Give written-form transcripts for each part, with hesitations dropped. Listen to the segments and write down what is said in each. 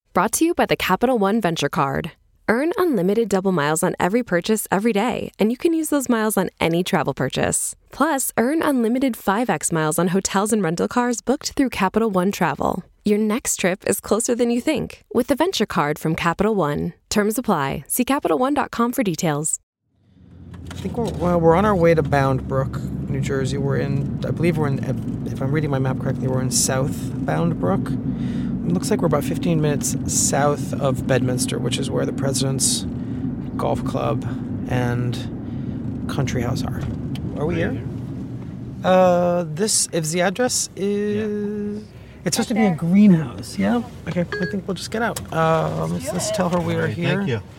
Brought to you by the Capital One Venture Card. Earn unlimited double miles on every purchase every day, and you can use those miles on any travel purchase. Plus, earn unlimited 5x miles on hotels and rental cars booked through Capital One Travel. Your next trip is closer than you think with the Venture Card from Capital One. Terms apply. See CapitalOne.com for details. I think we're on our way to Bound Brook, New Jersey. I believe we're in, if I'm reading my map correctly, we're in South Bound Brook. It looks like we're about 15 minutes south of Bedminster, which is where the President's Golf Club and Country House are. Are we here? If the address is... It's supposed to be a greenhouse, yeah? Okay, I think we'll just get out. Let's tell her we are here. Thank you.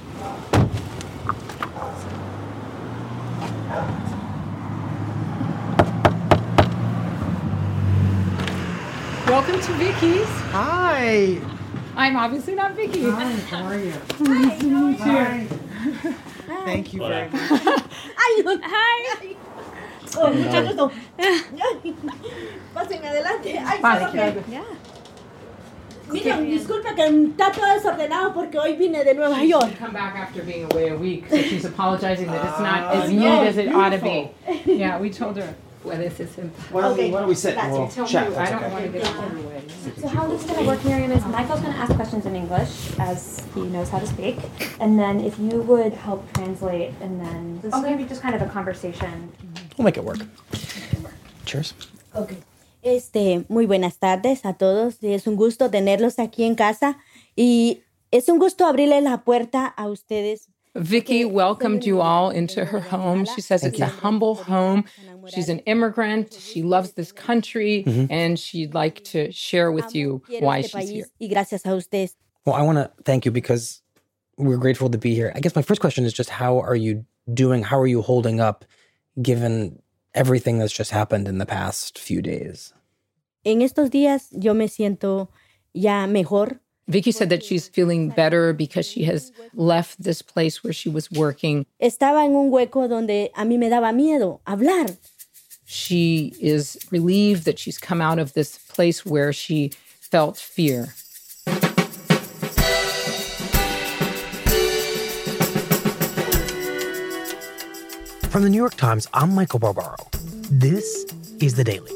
Welcome to Vicky's. Hi. I'm obviously not Vicky. Hi, how are you? Nice to meet you. Hi. Thank you very much. Hi. Oh, mucho gusto. Pásenme adelante. Ay, solo que... Miren, disculpe que está todo desordenado porque hoy vine de Nueva York. Come back after being away a week, so she's apologizing that it's not as neat as it ought to be. Yeah, we told her. Why don't we sit and we'll chat? I don't want to get out of the way. So how this is going to work, Miriam, is Michael's going to ask questions in English, as he knows how to speak. And then if you would help translate, and then this is going to be just kind of a conversation. We'll make it work. Cheers. Okay. Muy buenas tardes a todos. Es un gusto tenerlos aquí en casa. Y es un gusto abrirles la puerta a ustedes. Vicky welcomed you all into her home. She says it's a humble home. She's an immigrant. She loves this country, and she'd like to share with you why she's here. Y gracias a ustedes. Well, I want to thank you because we're grateful to be here. I guess my first question is just how are you doing? How are you holding up given everything that's just happened in the past few days? En estos días yo me siento ya mejor. Vicky said that she's feeling better because she has left this place where she was working. Estaba en un hueco donde a mí me daba miedo hablar. She is relieved that she's come out of this place where she felt fear. From the New York Times, I'm Michael Barbaro. This is The Daily.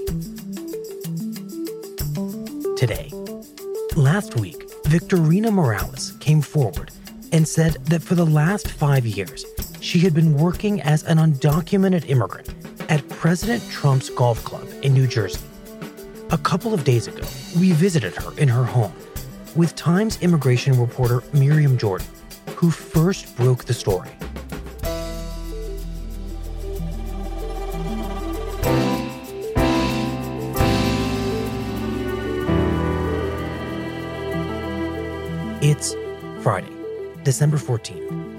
Today, last week, Victorina Morales came forward and said that for the last 5 years, she had been working as an undocumented immigrant at President Trump's golf club in New Jersey. A couple of days ago, we visited her in her home with Times immigration reporter Miriam Jordan, who first broke the story. It's Friday, December 14th.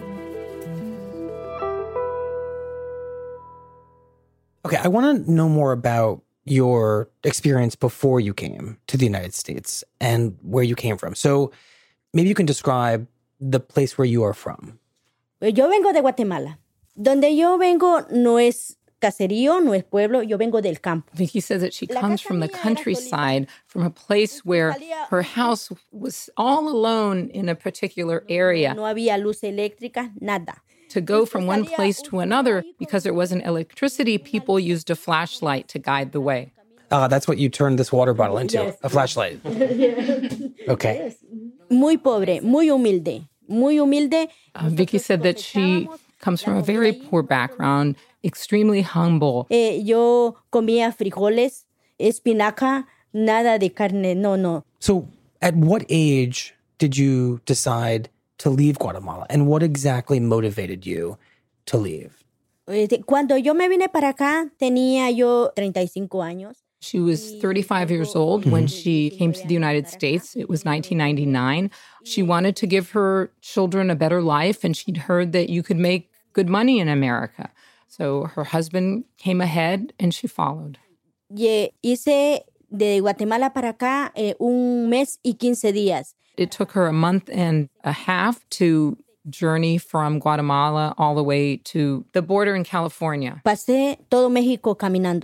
Okay, I want to know more about your experience before you came to the United States and where you came from. So maybe you can describe the place where you are from. Yo vengo de Guatemala. Donde yo vengo no es caserío, no es pueblo, yo vengo del campo. Vicky says that she comes from the countryside, from a place where her house was all alone in a particular area. No había luz eléctrica, nada. To go from one place to another, because there wasn't electricity, people used a flashlight to guide the way. That's what you turned this water bottle into, Yes. a flashlight. Okay. Muy pobre, muy humilde, muy humilde. Vicky said that she comes from a very poor background, extremely humble. Yo comía frijoles, espinaca, nada de carne, no. So at what age did you decide to leave Guatemala? And what exactly motivated you to leave? Cuando yo me vine para acá, tenía yo 35 años. She was 35 years old when she came to the United States. It was 1999. She wanted to give her children a better life, and she'd heard that you could make good money in America. So her husband came ahead, and she followed. Hice de Guatemala para acá un mes y 15 días. It took her a month and a half to journey from Guatemala all the way to the border in California. Pasé todo México caminando.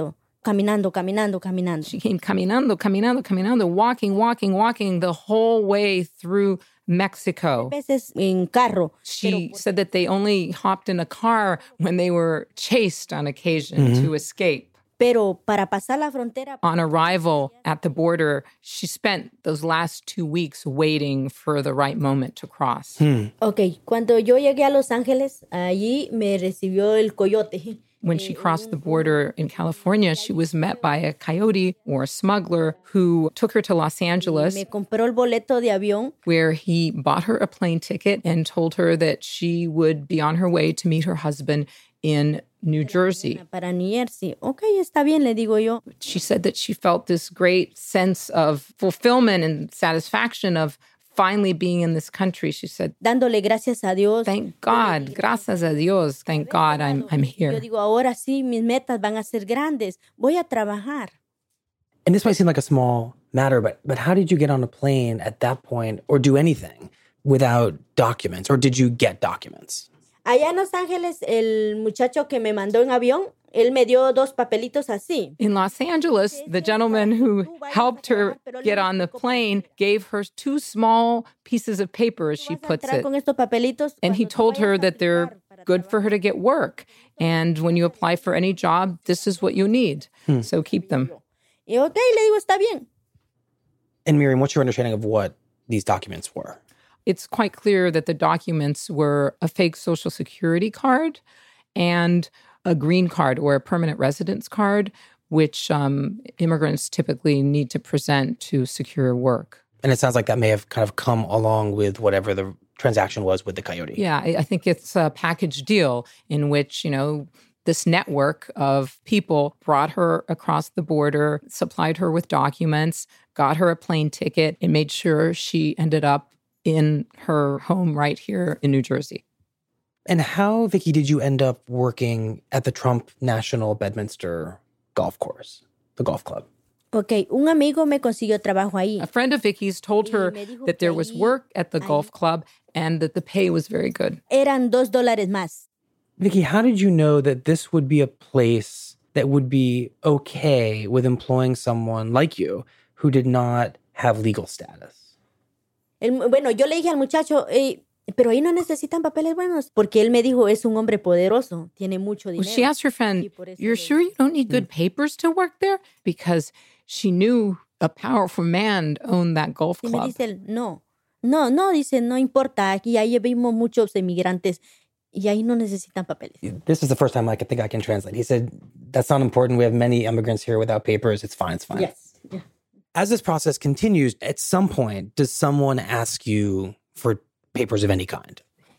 caminando, caminando, caminando. She came caminando, caminando, caminando, walking the whole way through Mexico. Veces en carro. She said that they only hopped in a car when they were chased on occasion to escape. Pero para pasar la frontera. On arrival at the border, she spent those last 2 weeks waiting for the right moment to cross. Ok, cuando yo llegué a Los Ángeles, allí me recibió el coyote. When she crossed the border in California, she was met by a coyote or a smuggler who took her to Los Angeles, Me compró el boleto de avión. where he bought her a plane ticket and told her that she would be on her way to meet her husband in New Jersey. Para New Jersey. Ok, está bien, le digo yo. She said that she felt this great sense of fulfillment and satisfaction of finally being in this country. She said, Dándole gracias a Dios. thank God, gracias a Dios, thank God I'm Yo here. digo, ahora sí, mis metas van a ser grandes. Voy a trabajar. And this might seem like a small matter, but how did you get on a plane at that point or do anything without documents? Or did you get documents? Allá en Los Ángeles, el muchacho que me mandó en avión, él me dio 2 papelitos así. In Los Angeles, the gentleman who helped her get on the plane gave her 2 small pieces of paper, as she puts Entrar it. con estos papelitos. And he Cuando told her vayas a that they're aplicar para good for her to get work. And when you apply for any job, this is what you need. So keep them. Y ok, le digo, está bien. And Miriam, what's your understanding of what these documents were? It's quite clear that the documents were a fake Social Security card and a green card or a permanent residence card, which immigrants typically need to present to secure work. And it sounds like that may have kind of come along with whatever the transaction was with the coyote. Yeah, I think it's a package deal in which, this network of people brought her across the border, supplied her with documents, got her a plane ticket, and made sure she ended up in her home right here in New Jersey. And how, Vicky, did you end up working at the Trump National Bedminster Golf Course, the golf club? Ok, un amigo me consiguió trabajo ahí. A friend of Vicky's told her that there was work at the golf club and that the pay was very good. Eran $2 más. Vicky, how did you know that this would be a place that would be okay with employing someone like you who did not have legal status? Bueno, yo le dije al muchacho, pero ahí no necesitan papeles buenos, porque él me dijo, es un hombre poderoso, tiene mucho dinero. Well, she asked her friend, "You're sure you don't need good papers to work there?" Because she knew a powerful man owned that golf Y me club. dice él, no, dice, no importa, aquí ahí vimos muchos emigrantes y ahí no necesitan papeles. This is the first time I think I can translate. He said, that's not important. We have many immigrants here without papers. It's fine. It's fine. Yes. Yeah. As this process continues, at some point, does someone ask you for papers of any kind?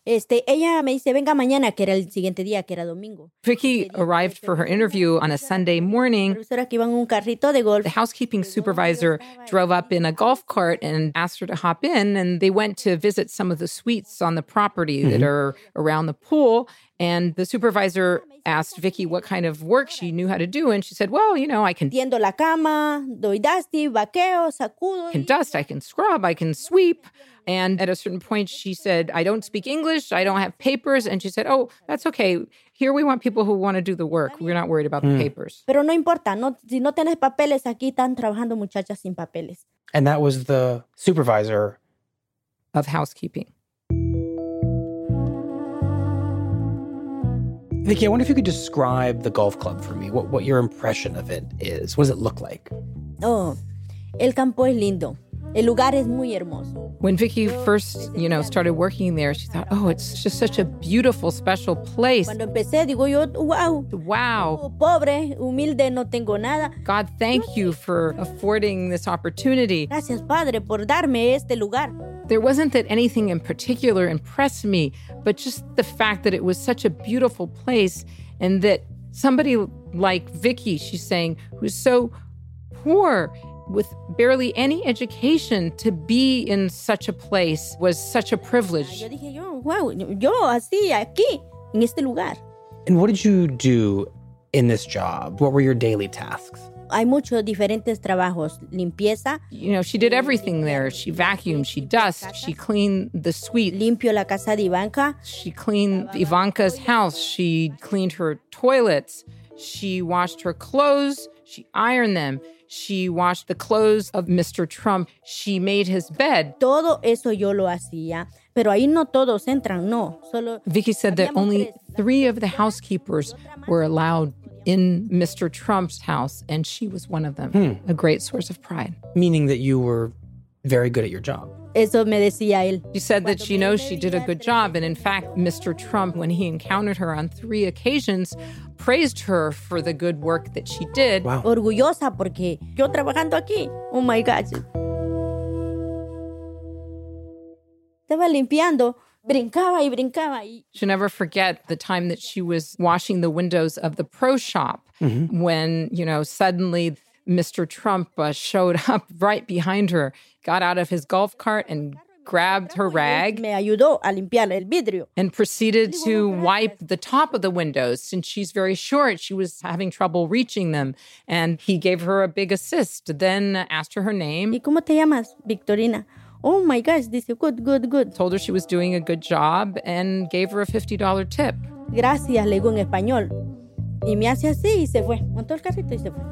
Ella me dice, venga mañana, que era el siguiente día, que era domingo. Vicky arrived for her interview on a Sunday morning. Profesora que iba en un carrito de golf. The housekeeping supervisor drove up in a golf cart and asked her to hop in, and they went to visit some of the suites on the property that are around the pool. And the supervisor asked Vicky what kind of work she knew how to do, and she said, well, I can Tiendo la cama, doy dusty, vaqueo, sacudo. dust, I can scrub, I can sweep. And at a certain point, she said, I don't speak English, I don't have papers. And she said, oh, that's okay. Here we want people who want to do the work. We're not worried about the papers. Pero no importa, si no tienes papeles, aquí están trabajando muchachas sin papeles. And that was the supervisor Of housekeeping. Vicky, I wonder if you could describe the golf club for me, what your impression of it is. What does it look like? Oh, el campo es lindo. El lugar es muy hermoso. When Vicky first, started working there, she thought, oh, it's just such a beautiful, special place. Cuando empecé, digo yo, wow. Wow. Pobre, humilde, no tengo nada. God, thank you for affording this opportunity. Gracias, Padre, por darme este lugar. There wasn't that anything in particular impressed me, but just the fact that it was such a beautiful place and that somebody like Vicky, she's saying, who's so poor with barely any education, to be in such a place was such a privilege. Yo dije, wow, yo así, aquí, en este lugar. And what did you do in this job? What were your daily tasks? Hay muchos diferentes trabajos. Limpieza, She did everything there. She vacuumed, she dusted, she cleaned the suite. limpio la casa de Ivanka. She cleaned Ivanka's house. She cleaned her toilets. She washed her clothes. She ironed them. She washed the clothes of Mr. Trump. She made his bed. Todo eso yo lo hacía, pero ahí no todos entran, no. Solo Vicky said that only 3 of the housekeepers were allowed in Mr. Trump's house, and she was one of them. A great source of pride. Meaning that you were very good at your job. Eso me decía él. She said that she knows she did a good job. And in fact, Mr. Trump, when he encountered her on 3 occasions, praised her for the good work that she did. Wow. Orgullosa porque yo trabajando aquí. Oh my gosh. Estaba limpiando, brincaba y brincaba. She'll never forget the time that she was washing the windows of the pro shop when, suddenly Mr. Trump showed up right behind her, got out of his golf cart and grabbed her rag. Me ayudó a limpiar el vidrio. And proceeded to wipe the top of the windows. Since she's very short, she was having trouble reaching them. And he gave her a big assist, then asked her name. ¿Y cómo te llamas? Victorina. Oh my gosh, dice, good. Told her she was doing a good job and gave her a $50 tip. Gracias, le digo en español. Y me hace así y se fue. Montó el carrito y se fue.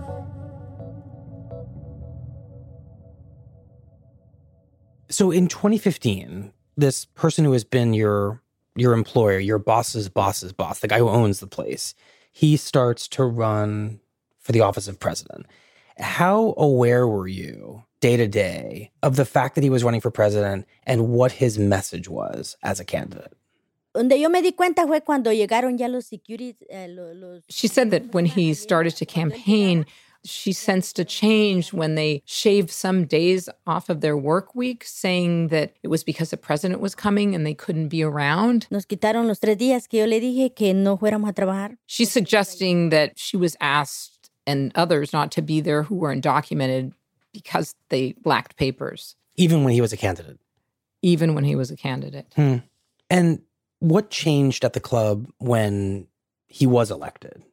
So in 2015, this person who has been your employer, your boss's boss's boss, the guy who owns the place, he starts to run for the office of president. How aware were you day to day of the fact that he was running for president and what his message was as a candidate? Donde yo me di cuenta fue cuando llegaron ya los security. She said that when he started to campaign, she sensed a change when they shaved some days off of their work week, saying that it was because the president was coming and they couldn't be around. Nos quitaron los 3 días que yo le dije que no fuéramos a trabajar. She's suggesting that she was asked and others not to be there who were undocumented because they lacked papers. Even when he was a candidate? Even when he was a candidate. And what changed at the club when he was elected?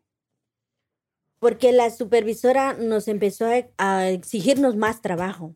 Porque la supervisora nos empezó a exigirnos más trabajo.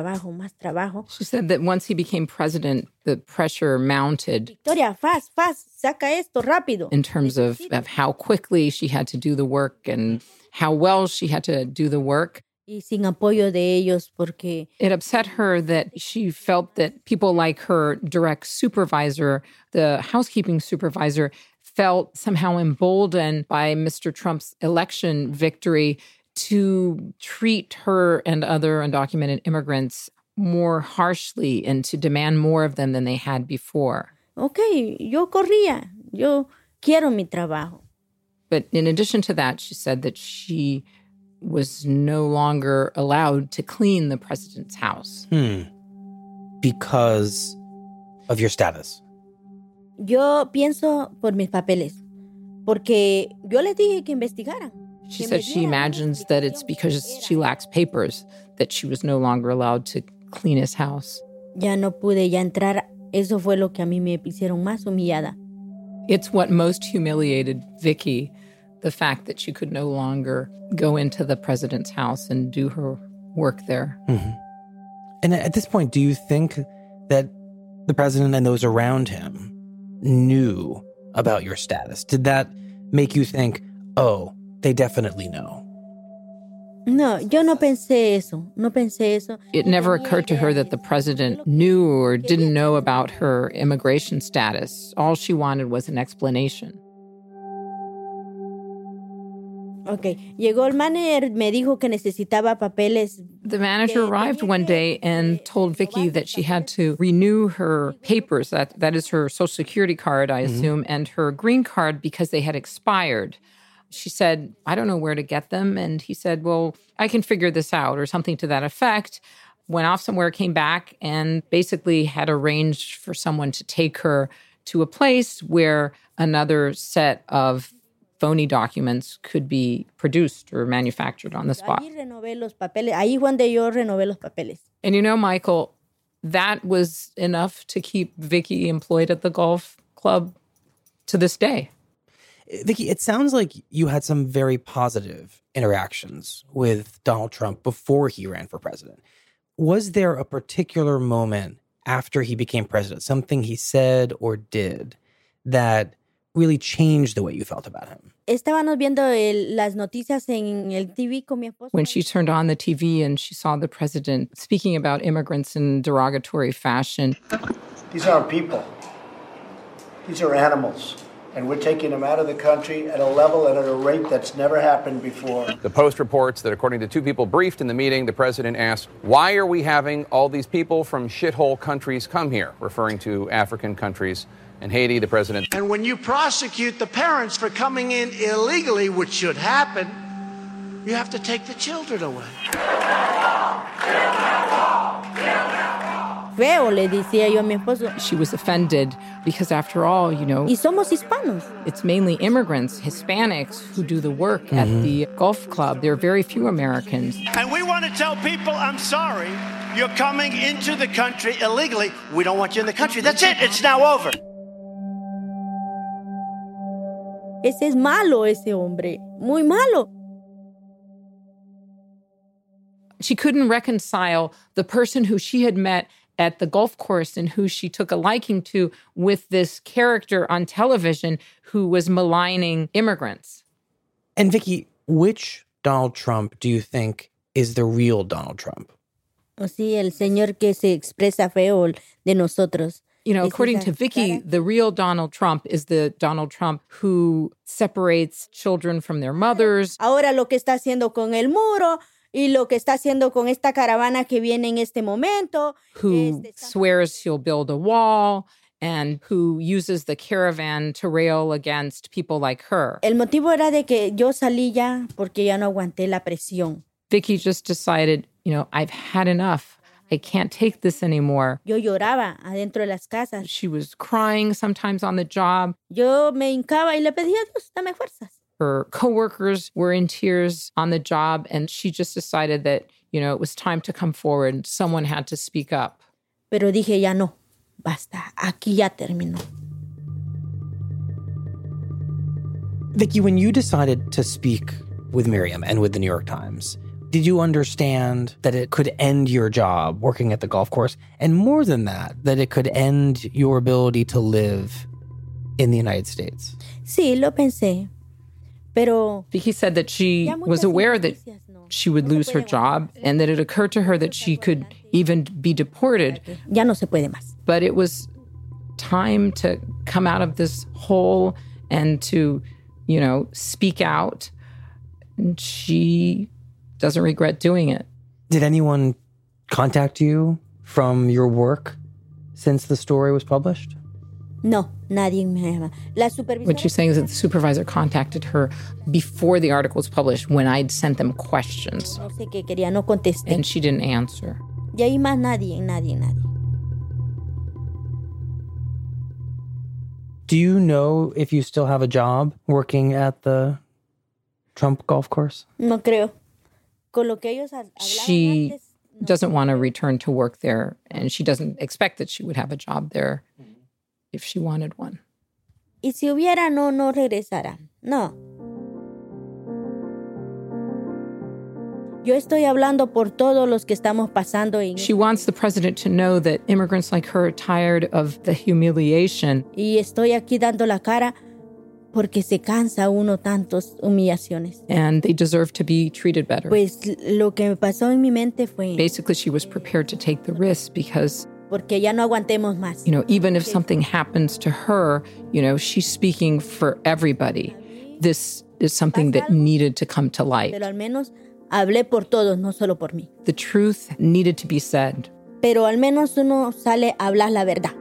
She said that once he became president, the pressure mounted. Victoria, fast, saca esto rápido. In terms of how quickly she had to do the work and how well she had to do the work. Y sin apoyo de ellos porque... It upset her that she felt that people like her direct supervisor, the housekeeping supervisor, felt somehow emboldened by Mr. Trump's election victory to treat her and other undocumented immigrants more harshly and to demand more of them than they had before. Okay, yo corría. Yo quiero mi trabajo. But in addition to that, she said that she was no longer allowed to clean the president's house. Because of your status? Yo pienso por mis papeles, porque yo les dije que investigaran. She said she imagines that it's because she lacks papers that she was no longer allowed to clean his house. Ya no pude ya entrar. Eso fue lo que a mí me hicieron más humillada. It's what most humiliated Vicky, the fact that she could no longer go into the president's house and do her work there. And at this point, do you think that the president and those around him knew about your status? Did that make you think, oh, they definitely know? No, yo no pensé eso. It never occurred to her that the president knew or didn't know about her immigration status. All she wanted was an explanation. Okay, llegó el manager, me dijo que necesitaba papeles. The manager arrived one day and told Vicky that she had to renew her papers, that is her Social Security card, I assume, and her green card because they had expired. She said, I don't know where to get them. And he said, well, I can figure this out, or something to that effect. Went off somewhere, came back, and basically had arranged for someone to take her to a place where another set of phony documents could be produced or manufactured on the spot. Ahí fue donde yo renové los papeles. And you know, Michael, that was enough to keep Vicky employed at the golf club to this day. Vicky, it sounds like you had some very positive interactions with Donald Trump before he ran for president. Was there a particular moment after he became president, something he said or did that really changed the way you felt about him? Estábamos viendo las noticias en el TV con mi esposo. When she turned on the TV and she saw the president speaking about immigrants in derogatory fashion. These aren't people. These are animals. And we're taking them out of the country at a level and at a rate that's never happened before. The Post reports that according to two people briefed in the meeting, the president asked, why are we having all these people from shithole countries come here, referring to African countries and Haiti, the president. And when you prosecute the parents for coming in illegally, which should happen, you have to take the children away. Feo, le decía yo a mi esposo. She was offended because after all, you know, Y somos hispanos. It's mainly immigrants, Hispanics, who do the work at the golf club. There are very few Americans. And we want to tell people, I'm sorry, you're coming into the country illegally. We don't want you in the country. That's it. It's now over. Ese es malo, ese hombre. Muy malo. She couldn't reconcile the person who she had met at the golf course and who she took a liking to with this character on television who was maligning immigrants. And Vicky, which Donald Trump do you think is the real Donald Trump? O sí, el señor que se expresa feo de nosotros. You know, according to Vicky, the real Donald Trump is the Donald Trump who separates children from their mothers. Ahora lo que está haciendo con el muro y lo que está haciendo con esta caravana que viene en este momento. Who swears he'll build a wall and who uses the caravan to rail against people like her. El motivo era de que yo salí ya porque ya no aguanté la presión. Vicky just decided, you know, I've had enough. I can't take this anymore. Yo lloraba adentro de las casas. She was crying sometimes on the job. Yo me hincaba y le pedía a Dios, dame fuerzas. Her coworkers were in tears on the job, and she just decided that, you know, it was time to come forward and someone had to speak up. Pero dije, ya no, basta, aquí ya terminó. Vicky, when you decided to speak with Miriam and with the New York Times, did you understand that it could end your job working at the golf course? And more than that it could end your ability to live in the United States? Sí, lo pensé. Pero Vicky said that she was aware that she would lose her job and that it occurred to her that she could even be deported. Ya no se puede más. But it was time to come out of this hole and to, you know, speak out. And she doesn't regret doing it. Did anyone contact you from your work since the story was published? No, nadie me llama. What she's saying is that the supervisor contacted her before the article was published when I'd sent them questions. No sé qué quería, no contesté. And she didn't answer. Y ahí más nadie. Do you know if you still have a job working at the Trump golf course? No creo. Con lo que ellos hablaban she antes, doesn't want to return to work there, and she doesn't expect that she would have a job there if she wanted one. Y si hubiera, no regresara. No. Yo estoy hablando por todos los que estamos pasando. She wants the president to know that immigrants like her are tired of the humiliation. Y estoy aquí dando la cara porque se cansa uno tantas humillaciones. And they deserve to be treated better. Pues lo que me pasó en mi mente fue... Basically, she was prepared to take the risk because... Porque ya no aguantemos más. You know, even if something happens to her, you know, she's speaking for everybody. This is something that needed to come to light. Pero al menos hablé por todos, no solo por mí. The truth needed to be said. Pero al menos uno sale a hablar la verdad.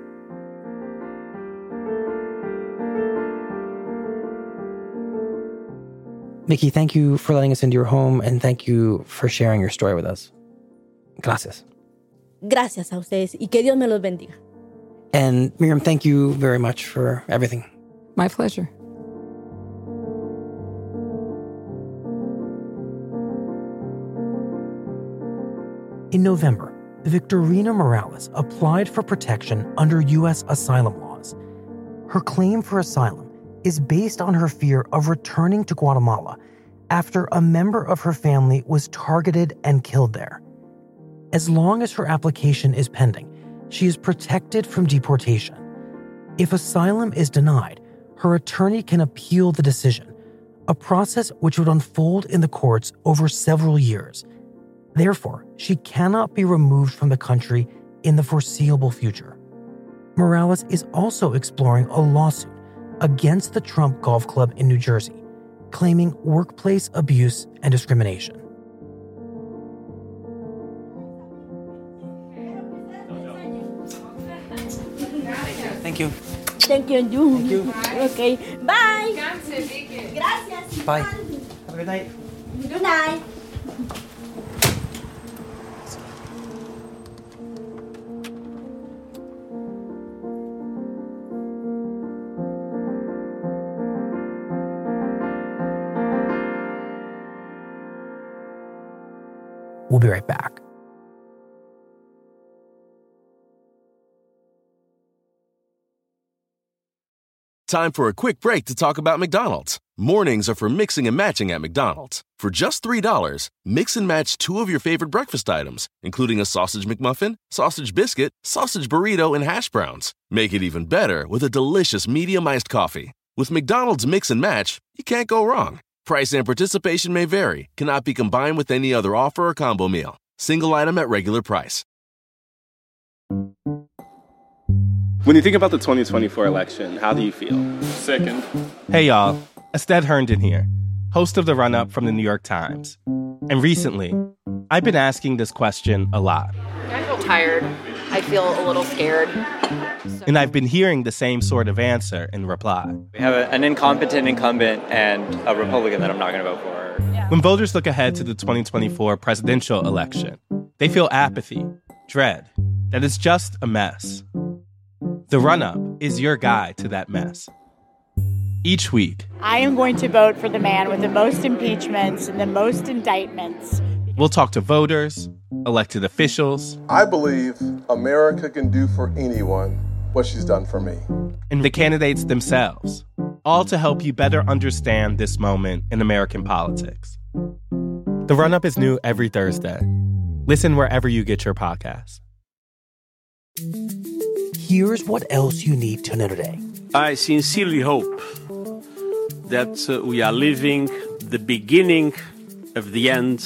Vicky, thank you for letting us into your home, and thank you for sharing your story with us. Gracias. Gracias a ustedes, y que Dios me los bendiga. And Miriam, thank you very much for everything. My pleasure. In November, Victorina Morales applied for protection under U.S. asylum laws. Her claim for asylum is based on her fear of returning to Guatemala after a member of her family was targeted and killed there. As long as her application is pending, she is protected from deportation. If asylum is denied, her attorney can appeal the decision, a process which would unfold in the courts over several years. Therefore, she cannot be removed from the country in the foreseeable future. Morales is also exploring a lawsuit against the Trump Golf Club in New Jersey, claiming workplace abuse and discrimination. Thank you. Thank you. Thank you. Okay. Bye. Gracias. Bye. Have a good night. Good night. We'll be right back. Time for a quick break to talk about McDonald's. Mornings are for mixing and matching at McDonald's. For just $3, mix and match 2 of your favorite breakfast items, including a sausage McMuffin, sausage biscuit, sausage burrito, and hash browns. Make it even better with a delicious medium iced coffee. With McDonald's Mix and Match, you can't go wrong. Price and participation may vary. Cannot be combined with any other offer or combo meal. Single item at regular price. When you think about the 2024 election, how do you feel? Second. Hey, y'all. Estelle Herndon here, host of The Run-Up from the New York Times. And recently, I've been asking this question a lot. I feel tired. I feel a little scared. And I've been hearing the same sort of answer in reply. We have an incompetent incumbent and a Republican that I'm not going to vote for. When voters look ahead to the 2024 presidential election, they feel apathy, dread, that it's just a mess. The Run-Up is your guide to that mess. Each week, I am going to vote for the man with the most impeachments and the most indictments. We'll talk to voters, elected officials. I believe America can do for anyone what she's done for me. And the candidates themselves, all to help you better understand this moment in American politics. The Run-Up is new every Thursday. Listen wherever you get your podcasts. Here's what else you need to know today. I sincerely hope that we are living the beginning of the end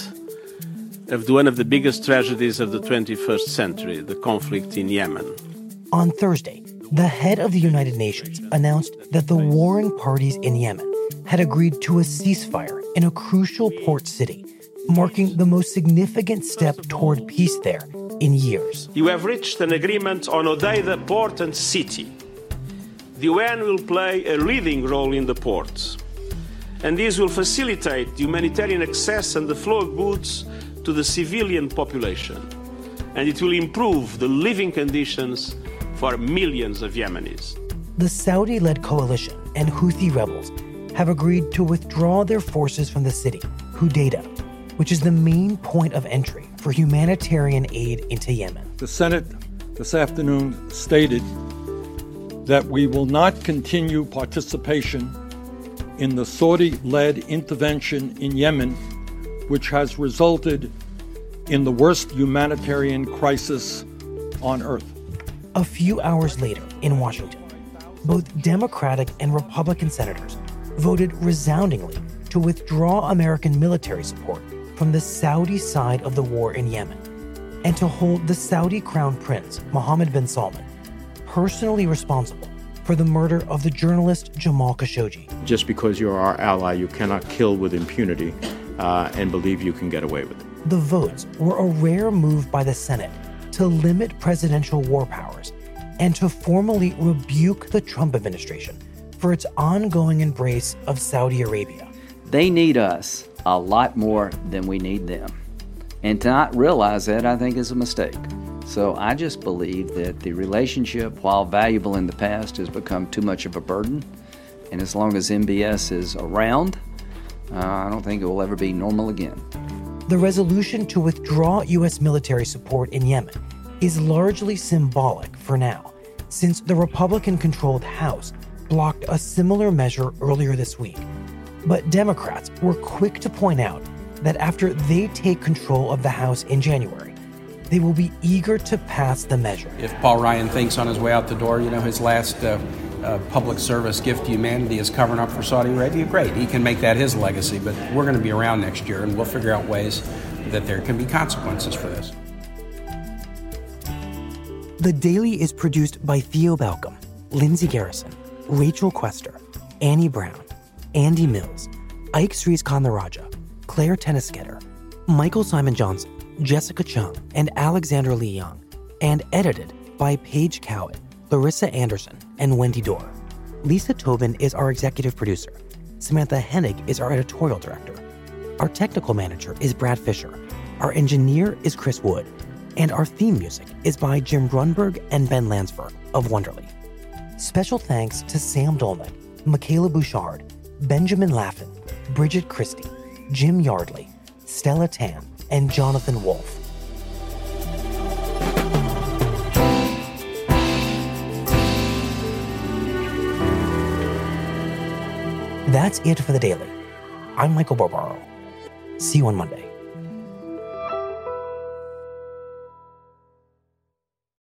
of one of the biggest tragedies of the 21st century, the conflict in Yemen. On Thursday, the head of the United Nations announced that the warring parties in Yemen had agreed to a ceasefire in a crucial port city, marking the most significant step toward peace there in years. You have reached an agreement on Hodeidah port and city. The UN will play a leading role in the ports, and this will facilitate humanitarian access and the flow of goods to the civilian population, and it will improve the living conditions for millions of Yemenis. The Saudi-led coalition and Houthi rebels have agreed to withdraw their forces from the city, Hodeidah, which is the main point of entry for humanitarian aid into Yemen. The Senate this afternoon stated that we will not continue participation in the Saudi-led intervention in Yemen, which has resulted in the worst humanitarian crisis on earth. A few hours later in Washington, both Democratic and Republican senators voted resoundingly to withdraw American military support from the Saudi side of the war in Yemen and to hold the Saudi Crown Prince, Mohammed bin Salman, personally responsible for the murder of the journalist Jamal Khashoggi. Just because you're our ally, you cannot kill with impunity and believe you can get away with it. The votes were a rare move by the Senate to limit presidential war powers and to formally rebuke the Trump administration for its ongoing embrace of Saudi Arabia. They need us a lot more than we need them. And to not realize that, I think, is a mistake. So I just believe that the relationship, while valuable in the past, has become too much of a burden. And as long as MBS is around, I don't think it will ever be normal again. The resolution to withdraw U.S. military support in Yemen is largely symbolic for now, since the Republican-controlled House blocked a similar measure earlier this week. But Democrats were quick to point out that after they take control of the House in January, they will be eager to pass the measure. If Paul Ryan thinks on his way out the door, his last public service gift to humanity is covering up for Saudi Arabia, great. He can make that his legacy, but we're going to be around next year, and we'll figure out ways that there can be consequences for this. The Daily is produced by Theo Balcom, Lindsay Garrison, Rachel Quester, Annie Brown, Andy Mills, Ike Sriskandaraja, Claire Tennisketter, Michael Simon Johnson, Jessica Chung, and Alexander Lee Young, and edited by Paige Cowett, Larissa Anderson, and Wendy Dorr. Lisa Tobin is our executive producer. Samantha Hennig is our editorial director. Our technical manager is Brad Fisher. Our engineer is Chris Wood. And our theme music is by Jim Grunberg and Ben Lansford of Wonderly. Special thanks to Sam Dolnick, Michaela Bouchard, Benjamin Laffin, Bridget Christie, Jim Yardley, Stella Tan, and Jonathan Wolfe. That's it for The Daily. I'm Michael Barbaro. See you on Monday.